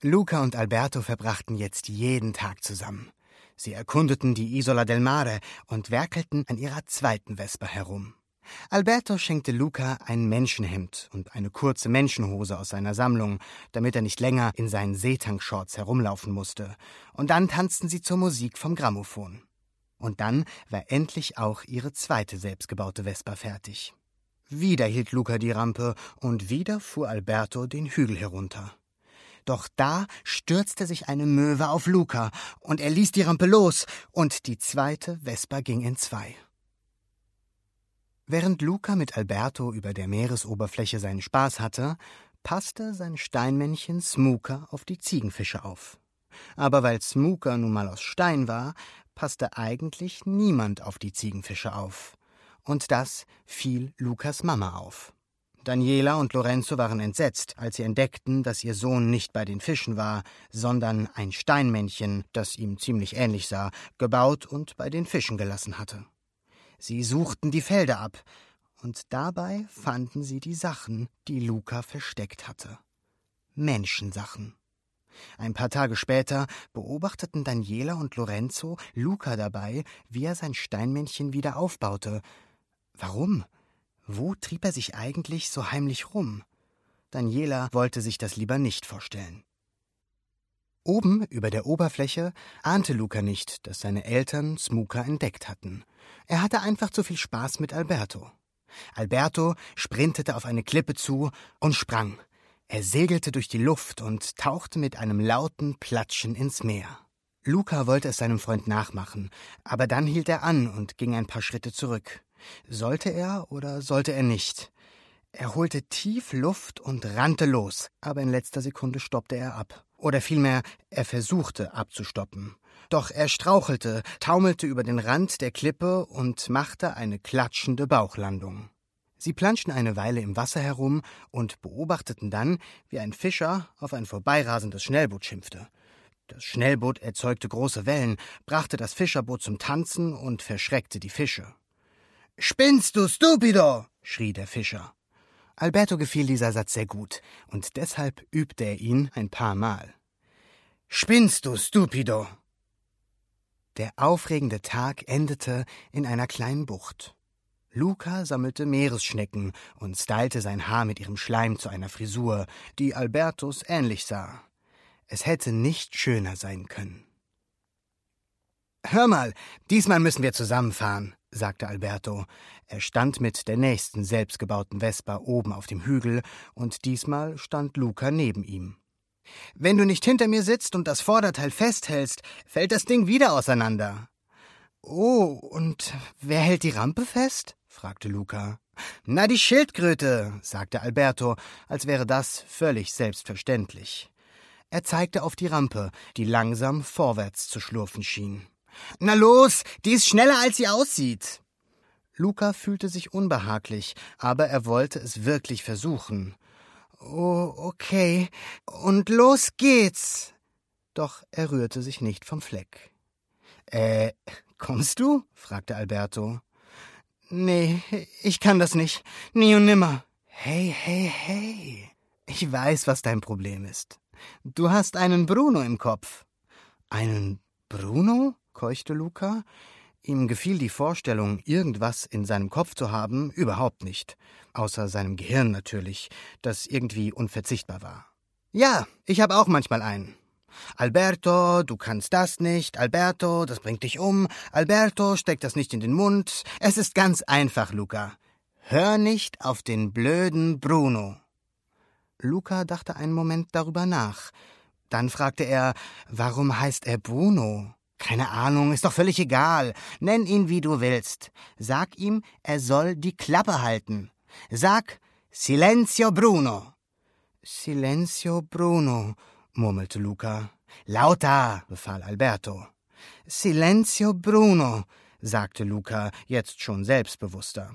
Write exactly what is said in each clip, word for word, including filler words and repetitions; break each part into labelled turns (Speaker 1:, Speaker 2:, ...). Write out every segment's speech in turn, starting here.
Speaker 1: Luca und Alberto verbrachten jetzt jeden Tag zusammen. Sie erkundeten die Isola del Mare und werkelten an ihrer zweiten Vespa herum. Alberto schenkte Luca ein Menschenhemd und eine kurze Menschenhose aus seiner Sammlung, damit er nicht länger in seinen Seetankshorts herumlaufen musste. Und dann tanzten sie zur Musik vom Grammophon. Und dann war endlich auch ihre zweite selbstgebaute Vespa fertig. Wieder hielt Luca die Rampe und wieder fuhr Alberto den Hügel herunter. Doch da stürzte sich eine Möwe auf Luca und er ließ die Rampe los und die zweite Vespa ging in zwei. Während Luca mit Alberto über der Meeresoberfläche seinen Spaß hatte, passte sein Steinmännchen Smooker auf die Ziegenfische auf. Aber weil Smooker nun mal aus Stein war, passte eigentlich niemand auf die Ziegenfische auf. Und das fiel Lucas Mama auf. Daniela und Lorenzo waren entsetzt, als sie entdeckten, dass ihr Sohn nicht bei den Fischen war, sondern ein Steinmännchen, das ihm ziemlich ähnlich sah, gebaut und bei den Fischen gelassen hatte. Sie suchten die Felder ab, und dabei fanden sie die Sachen, die Luca versteckt hatte. Menschensachen. Ein paar Tage später beobachteten Daniela und Lorenzo Luca dabei, wie er sein Steinmännchen wieder aufbaute. Warum? Wo trieb er sich eigentlich so heimlich rum? Daniela wollte sich das lieber nicht vorstellen. Oben über der Oberfläche ahnte Luca nicht, dass seine Eltern Smooker entdeckt hatten. Er hatte einfach zu viel Spaß mit Alberto. Alberto sprintete auf eine Klippe zu und sprang. Er segelte durch die Luft und tauchte mit einem lauten Platschen ins Meer. Luca wollte es seinem Freund nachmachen, aber dann hielt er an und ging ein paar Schritte zurück. Sollte er oder sollte er nicht? Er holte tief Luft und rannte los, aber in letzter Sekunde stoppte er ab. Oder vielmehr, er versuchte abzustoppen. Doch er strauchelte, taumelte über den Rand der Klippe und machte eine klatschende Bauchlandung. Sie planschten eine Weile im Wasser herum und beobachteten dann, wie ein Fischer auf ein vorbeirasendes Schnellboot schimpfte. Das Schnellboot erzeugte große Wellen, brachte das Fischerboot zum Tanzen und verschreckte die Fische. »Spinnst du, stupido!« schrie der Fischer. Alberto gefiel dieser Satz sehr gut, und deshalb übte er ihn ein paar Mal. »Spinnst du, stupido!« Der aufregende Tag endete in einer kleinen Bucht. Luca sammelte Meeresschnecken und stylte sein Haar mit ihrem Schleim zu einer Frisur, die Albertos ähnlich sah. Es hätte nicht schöner sein können. »Hör mal, diesmal müssen wir zusammenfahren«, sagte Alberto. Er stand mit der nächsten selbstgebauten Vespa oben auf dem Hügel, und diesmal stand Luca neben ihm. »Wenn du nicht hinter mir sitzt und das Vorderteil festhältst, fällt das Ding wieder auseinander.« »Oh, und wer hält die Rampe fest?« fragte Luca. »Na, die Schildkröte«, sagte Alberto, als wäre das völlig selbstverständlich. Er zeigte auf die Rampe, die langsam vorwärts zu schlurfen schien. »Na los, die ist schneller, als sie aussieht!« Luca fühlte sich unbehaglich, aber er wollte es wirklich versuchen. »Oh, okay, und los geht's!« Doch er rührte sich nicht vom Fleck. »Äh, kommst du?« fragte Alberto. »Nee, ich kann das nicht. Nie und nimmer.« »Hey, hey, hey. Ich weiß, was dein Problem ist. Du hast einen Bruno im Kopf.« »Einen Bruno?« keuchte Luca. Ihm gefiel die Vorstellung, irgendwas in seinem Kopf zu haben, überhaupt nicht. Außer seinem Gehirn natürlich, das irgendwie unverzichtbar war. »Ja, ich habe auch manchmal einen. Alberto, du kannst das nicht. Alberto, das bringt dich um. Alberto, steck das nicht in den Mund. Es ist ganz einfach, Luca. Hör nicht auf den blöden Bruno.« Luca dachte einen Moment darüber nach. Dann fragte er, warum heißt er Bruno? »Keine Ahnung, ist doch völlig egal. Nenn ihn, wie du willst. Sag ihm, er soll die Klappe halten. Sag, Silenzio Bruno.« »Silenzio Bruno«, murmelte Luca. »Lauter«, befahl Alberto. »Silenzio Bruno«, sagte Luca, jetzt schon selbstbewusster.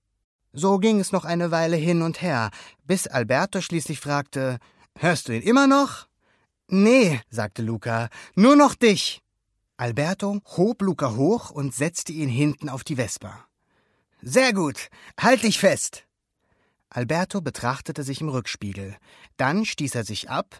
Speaker 1: So ging es noch eine Weile hin und her, bis Alberto schließlich fragte, »Hörst du ihn immer noch?« »Nee«, sagte Luca, »nur noch dich.« Alberto hob Luca hoch und setzte ihn hinten auf die Vespa. »Sehr gut, halt dich fest!« Alberto betrachtete sich im Rückspiegel. Dann stieß er sich ab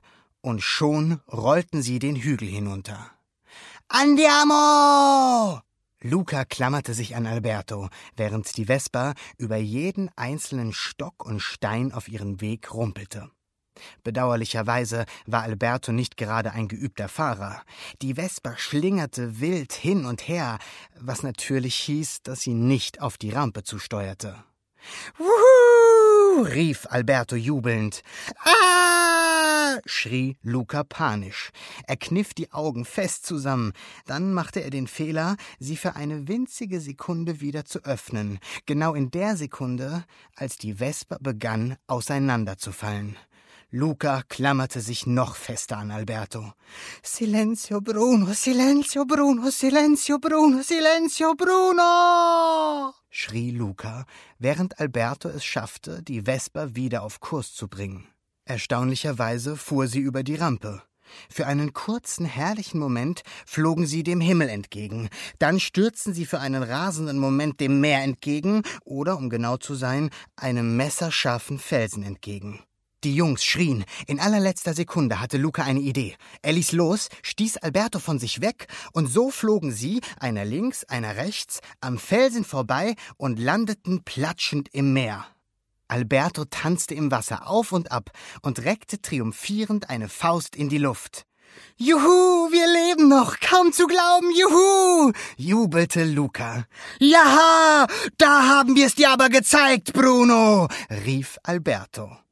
Speaker 1: und schon rollten sie den Hügel hinunter. »Andiamo!« Luca klammerte sich an Alberto, während die Vespa über jeden einzelnen Stock und Stein auf ihren Weg rumpelte. Bedauerlicherweise war Alberto nicht gerade ein geübter Fahrer. Die Vespa schlingerte wild hin und her, was natürlich hieß, dass sie nicht auf die Rampe zusteuerte. »Wuhu!« rief Alberto jubelnd. »Ah!« schrie Luca panisch. Er kniff die Augen fest zusammen. Dann machte er den Fehler, sie für eine winzige Sekunde wieder zu öffnen. Genau in der Sekunde, als die Vespa begann, auseinanderzufallen. Luca klammerte sich noch fester an Alberto. »Silenzio, Bruno, silenzio, Bruno, silenzio, Bruno, silenzio, Bruno!« schrie Luca, während Alberto es schaffte, die Vespa wieder auf Kurs zu bringen. Erstaunlicherweise fuhr sie über die Rampe. Für einen kurzen, herrlichen Moment flogen sie dem Himmel entgegen. Dann stürzten sie für einen rasenden Moment dem Meer entgegen oder, um genau zu sein, einem messerscharfen Felsen entgegen. Die Jungs schrien. In allerletzter Sekunde hatte Luca eine Idee. Er ließ los, stieß Alberto von sich weg und so flogen sie, einer links, einer rechts, am Felsen vorbei und landeten platschend im Meer. Alberto tanzte im Wasser auf und ab und reckte triumphierend eine Faust in die Luft. »Juhu, wir leben noch, kaum zu glauben, juhu!« jubelte Luca. »Ja, da haben wir's dir aber gezeigt, Bruno«, rief Alberto.